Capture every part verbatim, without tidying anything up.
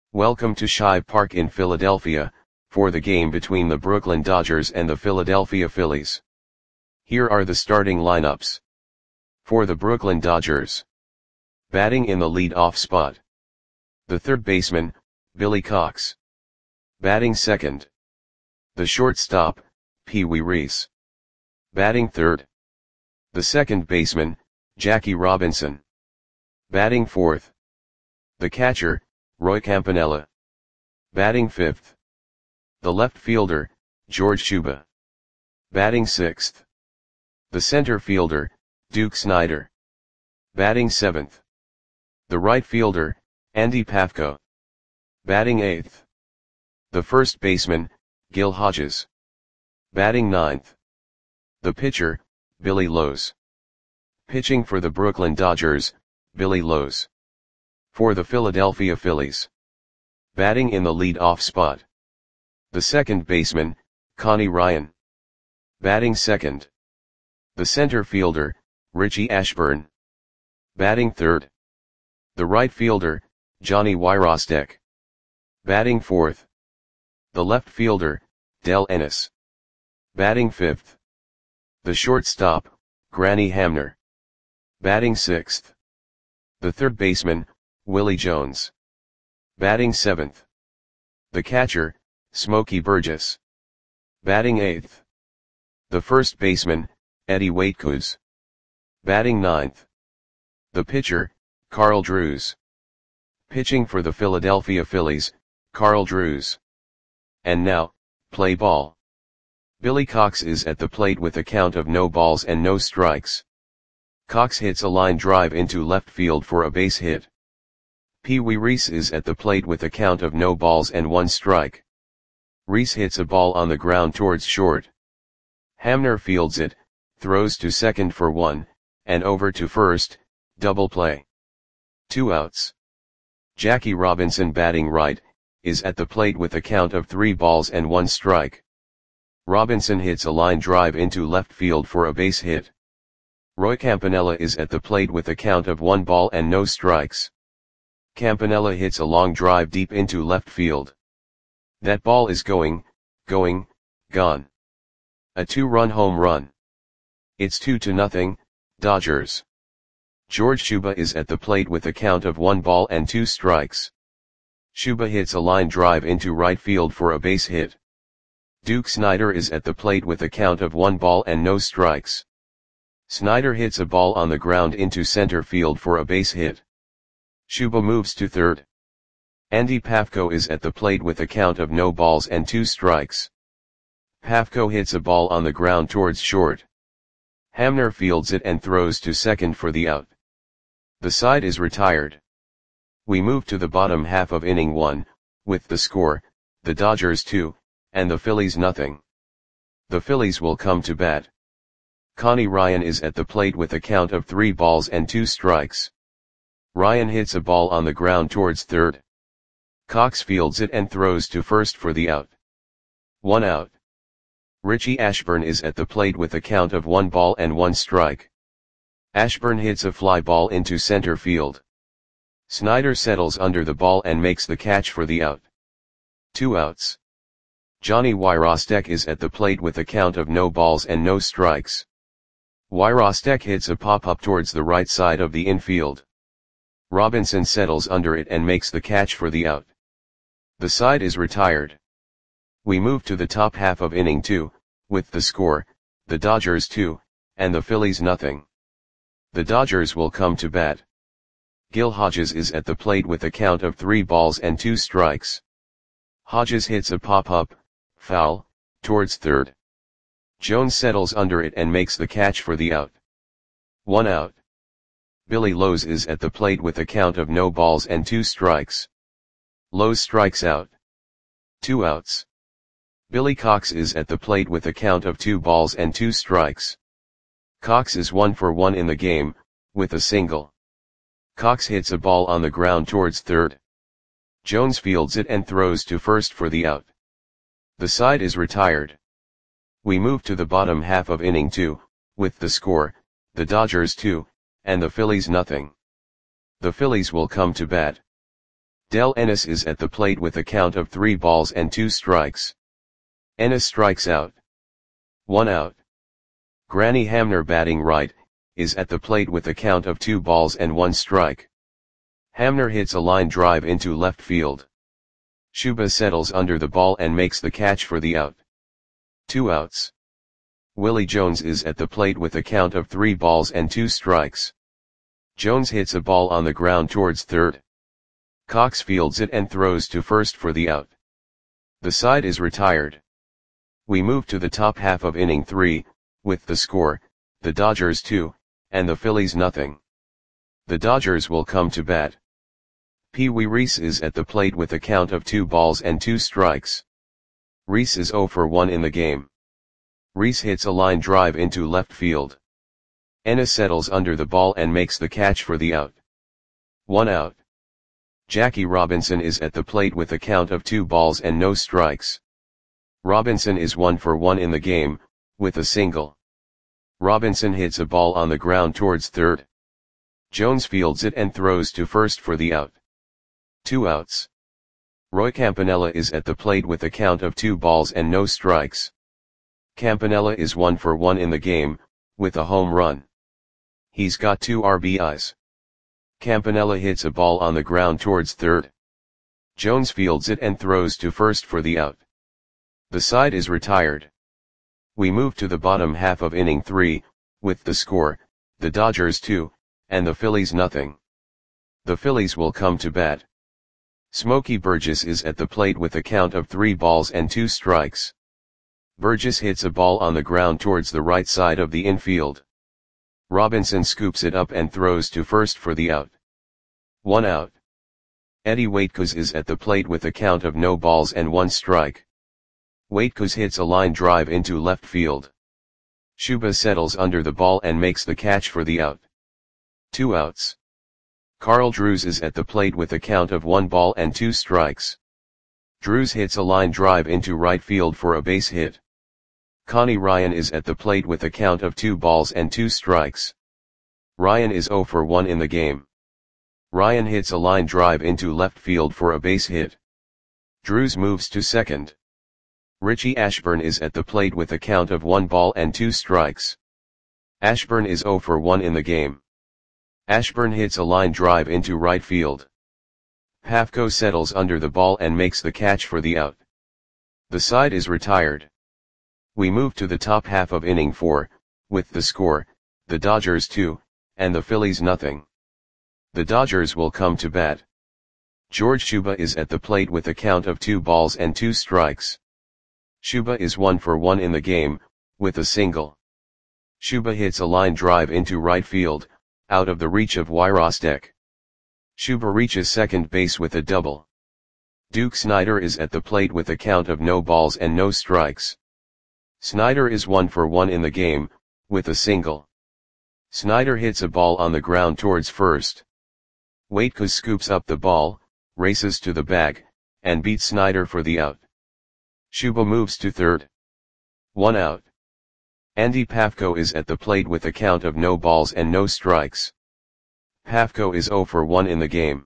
Welcome to Shibe Park in Philadelphia, for the game between the Brooklyn Dodgers and the Philadelphia Phillies. Here are the starting lineups. For the Brooklyn Dodgers. Batting in the lead-off spot. The third baseman, Billy Cox. Batting second. The shortstop, Pee Wee Reese. Batting third. The second baseman, Jackie Robinson. Batting fourth. The catcher, Roy Campanella. Batting fifth. The left fielder, George Shuba. Batting sixth. The center fielder, Duke Snider. Batting seventh. The right fielder, Andy Pafko. Batting eighth. The first baseman, Gil Hodges. Batting ninth. The pitcher, Billy Lowes. Pitching for the Brooklyn Dodgers, Billy Lowes. For the Philadelphia Phillies. Batting in the lead-off spot. The second baseman, Connie Ryan. Batting second. The center fielder, Richie Ashburn. Batting third. The right fielder, Johnny Wyrostek. Batting fourth. The left fielder, Del Ennis. Batting fifth. The shortstop, Granny Hamner. Batting sixth. The third baseman, Willie Jones. Batting seventh. The catcher, Smokey Burgess. Batting eighth. The first baseman, Eddie Waitkus. Batting ninth. The pitcher, Carl Drews. Pitching for the Philadelphia Phillies, Carl Drews. And now, play ball. Billy Cox is at the plate with a count of no balls and no strikes. Cox hits a line drive into left field for a base hit. Pee Wee Reese is at the plate with a count of no balls and one strike. Reese hits a ball on the ground towards short. Hamner fields it, throws to second for one, and over to first, double play. Two outs. Jackie Robinson, batting right, is at the plate with a count of three balls and one strike. Robinson hits a line drive into left field for a base hit. Roy Campanella is at the plate with a count of one ball and no strikes. Campanella hits a long drive deep into left field. That ball is going, going, gone. A two-run home run. It's two to nothing, Dodgers. George Shuba is at the plate with a count of one ball and two strikes. Shuba hits a line drive into right field for a base hit. Duke Snider is at the plate with a count of one ball and no strikes. Snider hits a ball on the ground into center field for a base hit. Shuba moves to third. Andy Pafko is at the plate with a count of no balls and two strikes. Pafko hits a ball on the ground towards short. Hamner fields it and throws to second for the out. The side is retired. We move to the bottom half of inning one, with the score, the Dodgers two, and the Phillies nothing. The Phillies will come to bat. Connie Ryan is at the plate with a count of three balls and two strikes. Ryan hits a ball on the ground towards third. Cox fields it and throws to first for the out. One out. Richie Ashburn is at the plate with a count of one ball and one strike. Ashburn hits a fly ball into center field. Snider settles under the ball and makes the catch for the out. Two outs. Johnny Wyrostek is at the plate with a count of no balls and no strikes. Wyrostek hits a pop-up towards the right side of the infield. Robinson settles under it and makes the catch for the out. The side is retired. We move to the top half of inning two, with the score, the Dodgers two, and the Phillies nothing. The Dodgers will come to bat. Gil Hodges is at the plate with a count of three balls and two strikes. Hodges hits a pop-up, foul, towards third. Jones settles under it and makes the catch for the out. One out. Billy Lowes is at the plate with a count of no balls and two strikes. Lowes strikes out. Two outs. Billy Cox is at the plate with a count of two balls and two strikes. Cox is one for one in the game, with a single. Cox hits a ball on the ground towards third. Jones fields it and throws to first for the out. The side is retired. We move to the bottom half of inning two, with the score, the Dodgers two, and the Phillies nothing. The Phillies will come to bat. Del Ennis is at the plate with a count of three balls and two strikes. Ennis strikes out. One out. Granny Hamner batting right, is at the plate with a count of two balls and one strike. Hamner hits a line drive into left field. Shuba settles under the ball and makes the catch for the out. Two outs. Willie Jones is at the plate with a count of three balls and two strikes. Jones hits a ball on the ground towards third. Cox fields it and throws to first for the out. The side is retired. We move to the top half of inning three, with the score, the Dodgers two, and the Phillies nothing. The Dodgers will come to bat. Pee Wee Reese is at the plate with a count of two balls and two strikes. Reese is oh for one in the game. Reese hits a line drive into left field. Ennis settles under the ball and makes the catch for the out. One out. Jackie Robinson is at the plate with a count of two balls and no strikes. Robinson is one for one in the game, with a single. Robinson hits a ball on the ground towards third. Jones fields it and throws to first for the out. Two outs. Roy Campanella is at the plate with a count of two balls and no strikes. Campanella is one for one in the game, with a home run. He's got two R B Is. Campanella hits a ball on the ground towards third. Jones fields it and throws to first for the out. The side is retired. We move to the bottom half of inning three, with the score, the Dodgers two, and the Phillies nothing. The Phillies will come to bat. Smokey Burgess is at the plate with a count of three balls and two strikes. Burgess hits a ball on the ground towards the right side of the infield. Robinson scoops it up and throws to first for the out. One out. Eddie Waitkos is at the plate with a count of no balls and one strike. Waitkos hits a line drive into left field. Shuba settles under the ball and makes the catch for the out. Two outs. Carl Drews is at the plate with a count of one ball and two strikes. Drews hits a line drive into right field for a base hit. Connie Ryan is at the plate with a count of two balls and two strikes. Ryan is oh for one in the game. Ryan hits a line drive into left field for a base hit. Drews moves to second. Richie Ashburn is at the plate with a count of one ball and two strikes. Ashburn is oh for one in the game. Ashburn hits a line drive into right field. Pafko settles under the ball and makes the catch for the out. The side is retired. We move to the top half of inning four, with the score, the Dodgers two, and the Phillies nothing. The Dodgers will come to bat. George Shuba is at the plate with a count of two balls and two strikes. Shuba is one for one in the game, with a single. Shuba hits a line drive into right field, out of the reach of Wyrostek. Shuba reaches second base with a double. Duke Snider is at the plate with a count of no balls and no strikes. Snider is one for one in the game, with a single. Snider hits a ball on the ground towards first. Waitkos scoops up the ball, races to the bag, and beats Snider for the out. Shuba moves to third. One out. Andy Pafko is at the plate with a count of no balls and no strikes. Pafko is oh for one in the game.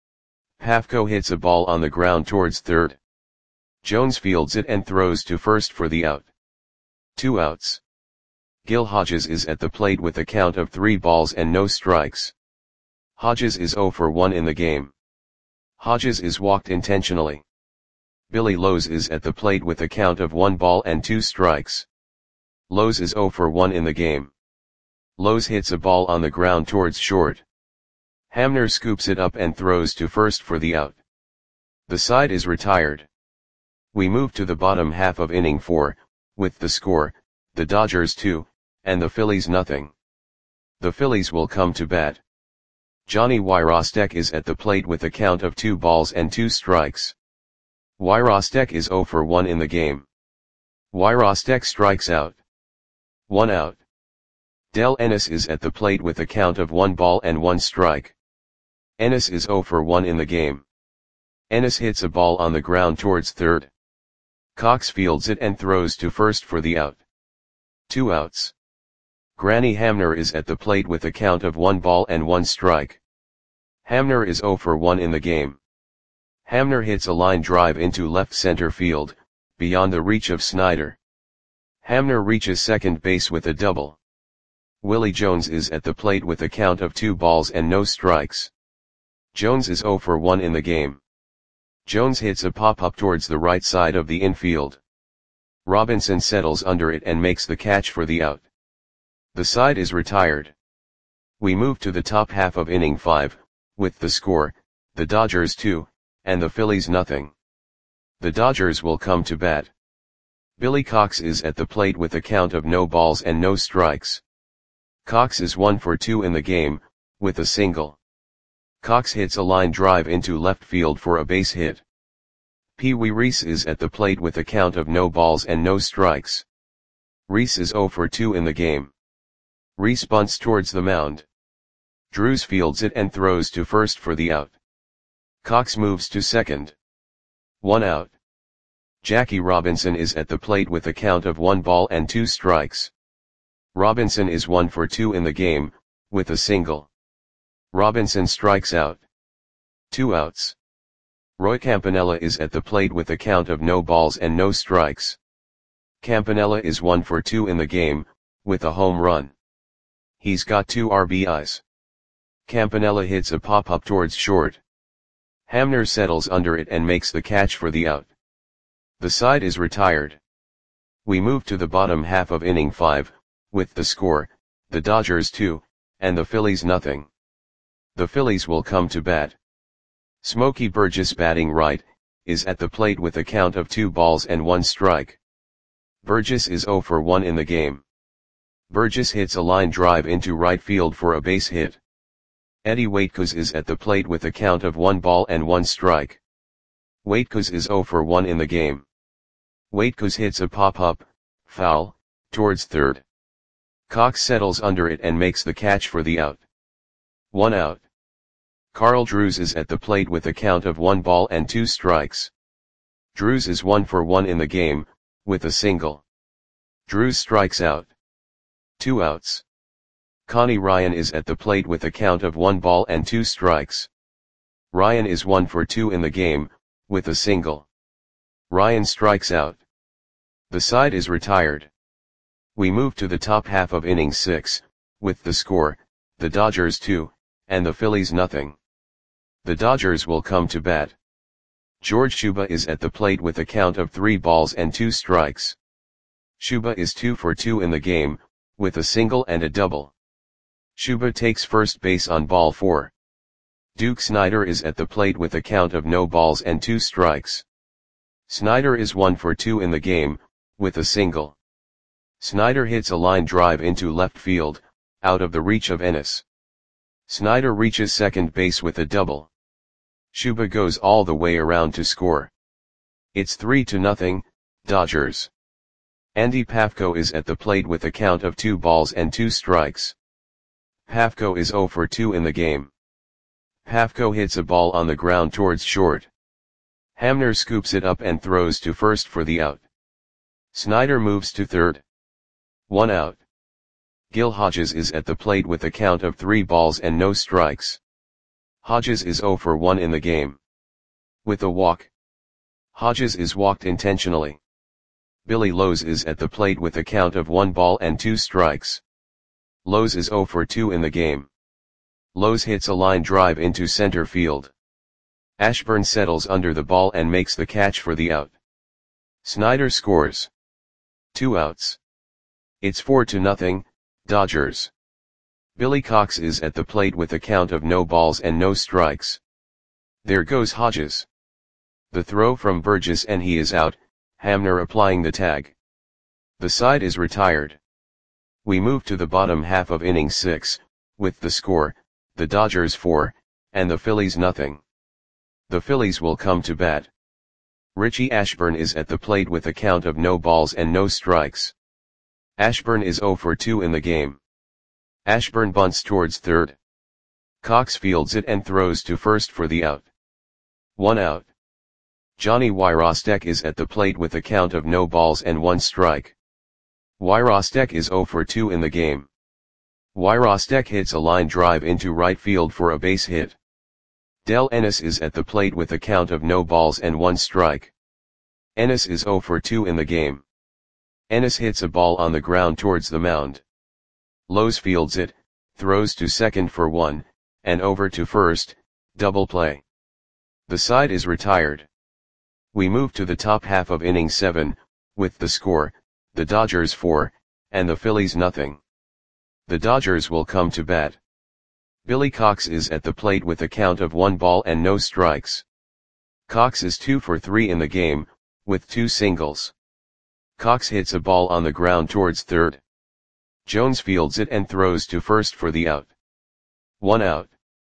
Pafko hits a ball on the ground towards third. Jones fields it and throws to first for the out. Two outs. Gil Hodges is at the plate with a count of three balls and no strikes. Hodges is oh for one in the game. Hodges is walked intentionally. Billy Lowe's is at the plate with a count of one ball and two strikes. Lowe's is oh for one in the game. Lowe's hits a ball on the ground towards short. Hamner scoops it up and throws to first for the out. The side is retired. We move to the bottom half of inning four, with the score, the Dodgers two, and the Phillies nothing. The Phillies will come to bat. Johnny Wyrostek is at the plate with a count of two balls and two strikes. Wyrostek is oh for one in the game. Wyrostek strikes out. One out. Del Ennis is at the plate with a count of one ball and one strike. Ennis is oh for one in the game. Ennis hits a ball on the ground towards third. Cox fields it and throws to first for the out. Two outs. Granny Hamner is at the plate with a count of one ball and one strike. Hamner is oh for one in the game. Hamner hits a line drive into left center field, beyond the reach of Snyder. Hamner reaches second base with a double. Willie Jones is at the plate with a count of two balls and no strikes. Jones is oh for one in the game. Jones hits a pop-up towards the right side of the infield. Robinson settles under it and makes the catch for the out. The side is retired. We move to the top half of inning five, with the score, the Dodgers two, and the Phillies nothing. The Dodgers will come to bat. Billy Cox is at the plate with a count of no balls and no strikes. Cox is one for two in the game, with a single. Cox hits a line drive into left field for a base hit. Pee Wee Reese is at the plate with a count of no balls and no strikes. Reese is oh for two in the game. Reese bunts towards the mound. Drews fields it and throws to first for the out. Cox moves to second. One out. Jackie Robinson is at the plate with a count of one ball and two strikes. Robinson is one for two in the game, with a single. Robinson strikes out. Two outs. Roy Campanella is at the plate with a count of no balls and no strikes. Campanella is one for two in the game, with a home run. He's got two R B Is. Campanella hits a pop-up towards short. Hamner settles under it and makes the catch for the out. The side is retired. We move to the bottom half of inning five, with the score, the Dodgers two, and the Phillies nothing. The Phillies will come to bat. Smokey Burgess, batting right, is at the plate with a count of two balls and one strike. Burgess is oh for one in the game. Burgess hits a line drive into right field for a base hit. Eddie Waitkos is at the plate with a count of one ball and one strike. Waitkos is oh for one in the game. Waitkos hits a pop-up, foul, towards third. Cox settles under it and makes the catch for the out. One out. Carl Drews is at the plate with a count of one ball and two strikes. Drews is one for one in the game, with a single. Drews strikes out. Two outs. Connie Ryan is at the plate with a count of one ball and two strikes. Ryan is one for two in the game, with a single. Ryan strikes out. The side is retired. We move to the top half of inning six, with the score, the Dodgers two, and the Phillies nothing. The Dodgers will come to bat. George Shuba is at the plate with a count of three balls and two strikes. Shuba is two for two in the game, with a single and a double. Shuba takes first base on ball four. Duke Snyder is at the plate with a count of no balls and two strikes. Snyder is one for two in the game, with a single. Snyder hits a line drive into left field, out of the reach of Ennis. Snyder reaches second base with a double. Shuba goes all the way around to score. It's three to nothing, Dodgers. Andy Pafko is at the plate with a count of two balls and two strikes. Pafko is oh for two in the game. Pafko hits a ball on the ground towards short. Hamner scoops it up and throws to first for the out. Snyder moves to third. One out. Gil Hodges is at the plate with a count of three balls and no strikes. Hodges is oh for one in the game. With a walk. Hodges is walked intentionally. Billy Lowe's is at the plate with a count of one ball and two strikes. Lowe's is oh for two in the game. Lowe's hits a line drive into center field. Ashburn settles under the ball and makes the catch for the out. Snyder scores. Two outs. It's four to nothing, Dodgers. Billy Cox is at the plate with a count of no balls and no strikes. There goes Hodges. The throw from Burgess and he is out, Hamner applying the tag. The side is retired. We move to the bottom half of inning six, with the score, the Dodgers four, and the Phillies nothing. The Phillies will come to bat. Richie Ashburn is at the plate with a count of no balls and no strikes. Ashburn is oh for two in the game. Ashburn bunts towards third. Cox fields it and throws to first for the out. One out. Johnny Wyrostek is at the plate with a count of no balls and one strike. Wyrostek is oh for two in the game. Wyrostek hits a line drive into right field for a base hit. Del Ennis is at the plate with a count of no balls and one strike. Ennis is zero for two in the game. Ennis hits a ball on the ground towards the mound. Lowe's fields it, throws to second for one, and over to first, double play. The side is retired. We move to the top half of inning seven, with the score, the Dodgers four, and the Phillies nothing. The Dodgers will come to bat. Billy Cox is at the plate with a count of one ball and no strikes. Cox is two for three in the game, with two singles. Cox hits a ball on the ground towards third. Jones fields it and throws to first for the out. One out.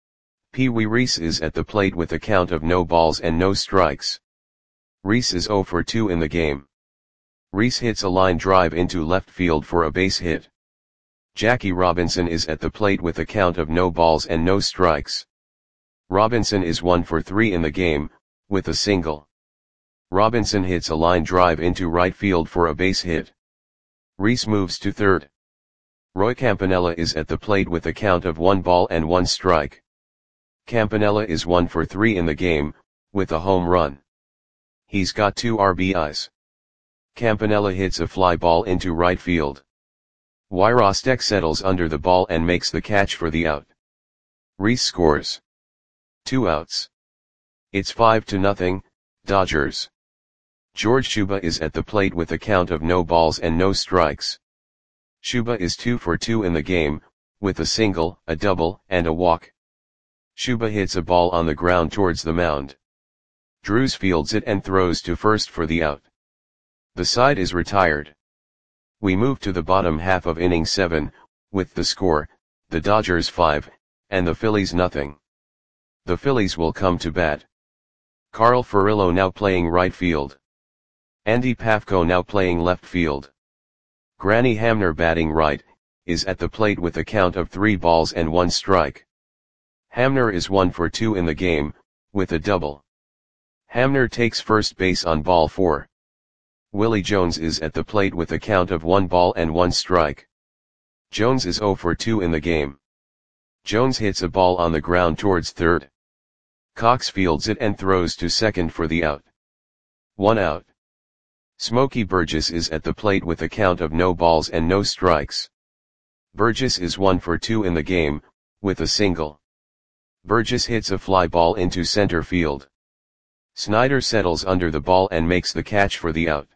Pee Wee Reese is at the plate with a count of no balls and no strikes. Reese is zero for two in the game. Reese hits a line drive into left field for a base hit. Jackie Robinson is at the plate with a count of no balls and no strikes. Robinson is one for three in the game, with a single. Robinson hits a line drive into right field for a base hit. Reese moves to third. Roy Campanella is at the plate with a count of one ball and one strike. Campanella is one for three in the game, with a home run. He's got two R B Is. Campanella hits a fly ball into right field. Wyrostek settles under the ball and makes the catch for the out. Reese scores. Two outs. It's five to nothing, Dodgers. George Shuba is at the plate with a count of no balls and no strikes. Shuba is two for two in the game, with a single, a double, and a walk. Shuba hits a ball on the ground towards the mound. Drews fields it and throws to first for the out. The side is retired. We move to the bottom half of inning seven, with the score, the Dodgers five, and the Phillies nothing. The Phillies will come to bat. Carl Furillo now playing right field. Andy Pafko now playing left field. Granny Hamner batting right, is at the plate with a count of three balls and one strike. Hamner is one for two in the game, with a double. Hamner takes first base on ball four. Willie Jones is at the plate with a count of one ball and one strike. Jones is zero for two in the game. Jones hits a ball on the ground towards third. Cox fields it and throws to second for the out. One out. Smokey Burgess is at the plate with a count of no balls and no strikes. Burgess is one for two in the game, with a single. Burgess hits a fly ball into center field. Snyder settles under the ball and makes the catch for the out.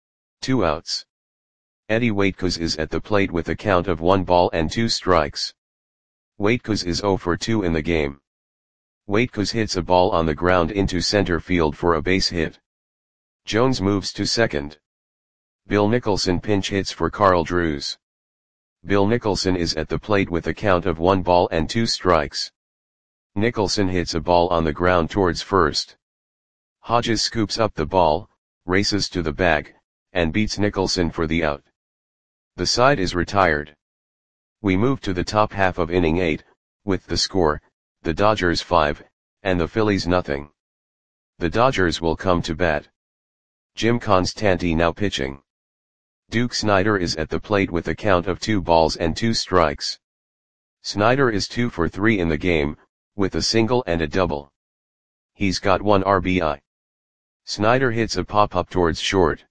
Two outs. Eddie Waitkos is at the plate with a count of one ball and two strikes. Waitkos is zero for two in the game. Waitkos hits a ball on the ground into center field for a base hit. Jones moves to second. Bill Nicholson pinch hits for Carl Drews. Bill Nicholson is at the plate with a count of one ball and two strikes. Nicholson hits a ball on the ground towards first. Hodges scoops up the ball, races to the bag, and beats Nicholson for the out. The side is retired. We move to the top half of inning eight, with the score, the Dodgers five, and the Phillies nothing. The Dodgers will come to bat. Jim Constanti now pitching. Duke Snyder is at the plate with a count of two balls and two strikes. Snyder is two for three in the game, with a single and a double. He's got one R B I. Snyder hits a pop-up towards short.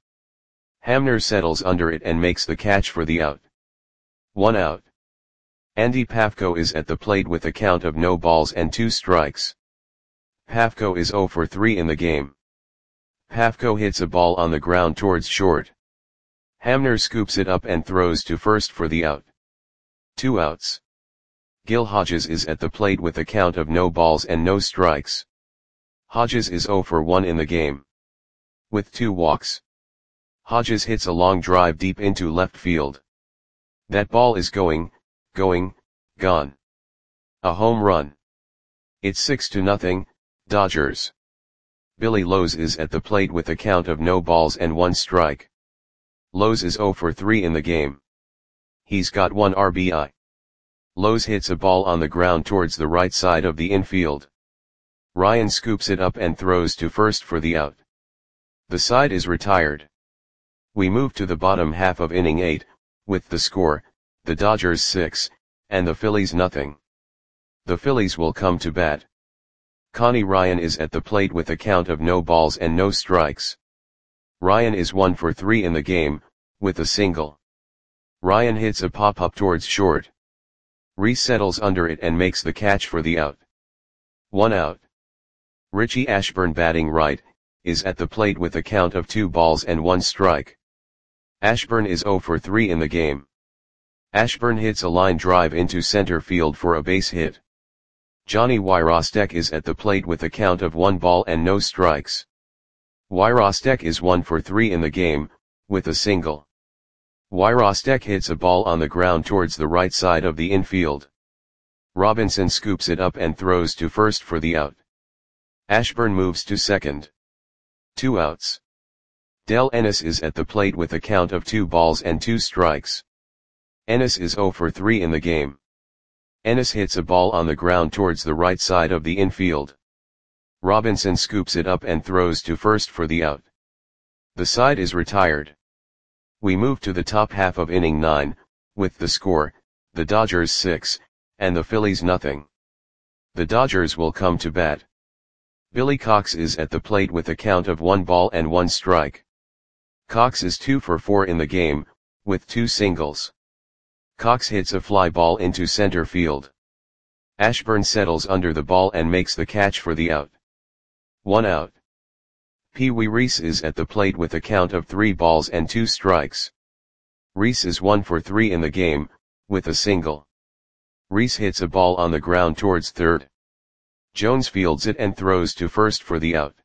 Hamner settles under it and makes the catch for the out. One out. Andy Pafko is at the plate with a count of no balls and two strikes. Pafko is zero for three in the game. Pafko hits a ball on the ground towards short. Hamner scoops it up and throws to first for the out. Two outs. Gil Hodges is at the plate with a count of no balls and no strikes. Hodges is zero for one in the game. With two walks. Hodges hits a long drive deep into left field. That ball is going, going, gone. A home run. It's six to nothing, Dodgers. Billy Lowe's is at the plate with a count of no balls and one strike. Lowe's is zero for three in the game. He's got one R B I. Lowe's hits a ball on the ground towards the right side of the infield. Ryan scoops it up and throws to first for the out. The side is retired. We move to the bottom half of inning eight, with the score, the Dodgers six, and the Phillies nothing. The Phillies will come to bat. Connie Ryan is at the plate with a count of no balls and no strikes. Ryan is one for three in the game, with a single. Ryan hits a pop-up towards short. Reese settles under it and makes the catch for the out. One out. Richie Ashburn, batting right, is at the plate with a count of two balls and one strike. Ashburn is zero for three in the game. Ashburn hits a line drive into center field for a base hit. Johnny Wyrostek is at the plate with a count of one ball and no strikes. Wyrostek is one for three in the game, with a single. Wyrostek hits a ball on the ground towards the right side of the infield. Robinson scoops it up and throws to first for the out. Ashburn moves to second. Two outs. Del Ennis is at the plate with a count of two balls and two strikes. Ennis is zero for three in the game. Ennis hits a ball on the ground towards the right side of the infield. Robinson scoops it up and throws to first for the out. The side is retired. We move to the top half of inning nine, with the score, the Dodgers six, and the Phillies nothing. The Dodgers will come to bat. Billy Cox is at the plate with a count of one ball and one strike. Cox is two for four in the game, with two singles. Cox hits a fly ball into center field. Ashburn settles under the ball and makes the catch for the out. One out. Pee Wee Reese is at the plate with a count of three balls and two strikes. Reese is one for three in the game, with a single. Reese hits a ball on the ground towards third. Jones fields it and throws to first for the out.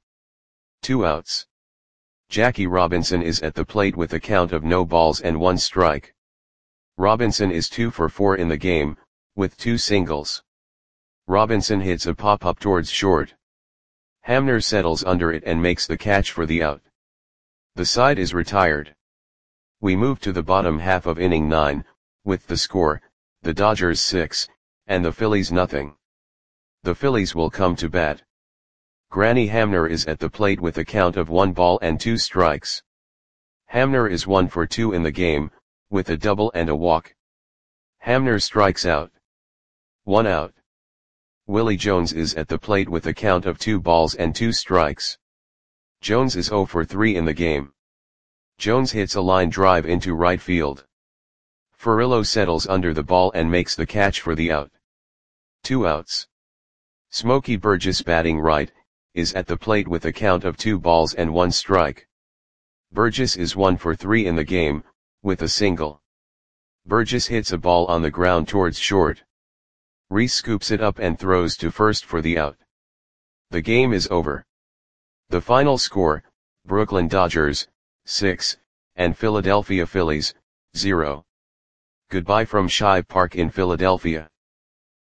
Two outs. Jackie Robinson is at the plate with a count of no balls and one strike. Robinson is two for four in the game, with two singles. Robinson hits a pop-up towards short. Hamner settles under it and makes the catch for the out. The side is retired. We move to the bottom half of inning nine, with the score, the Dodgers six, and the Phillies nothing. The Phillies will come to bat. Granny Hamner is at the plate with a count of one ball and two strikes. Hamner is one for two in the game, with a double and a walk. Hamner strikes out. One out. Willie Jones is at the plate with a count of two balls and two strikes. Jones is zero for three in the game. Jones hits a line drive into right field. Furillo settles under the ball and makes the catch for the out. Two outs. Smokey Burgess, batting right, is at the plate with a count of two balls and one strike. Burgess is one for three in the game, with a single. Burgess hits a ball on the ground towards short. Reese scoops it up and throws to first for the out. The game is over. The final score, Brooklyn Dodgers, six, and Philadelphia Phillies, zero. Goodbye from Shibe Park in Philadelphia.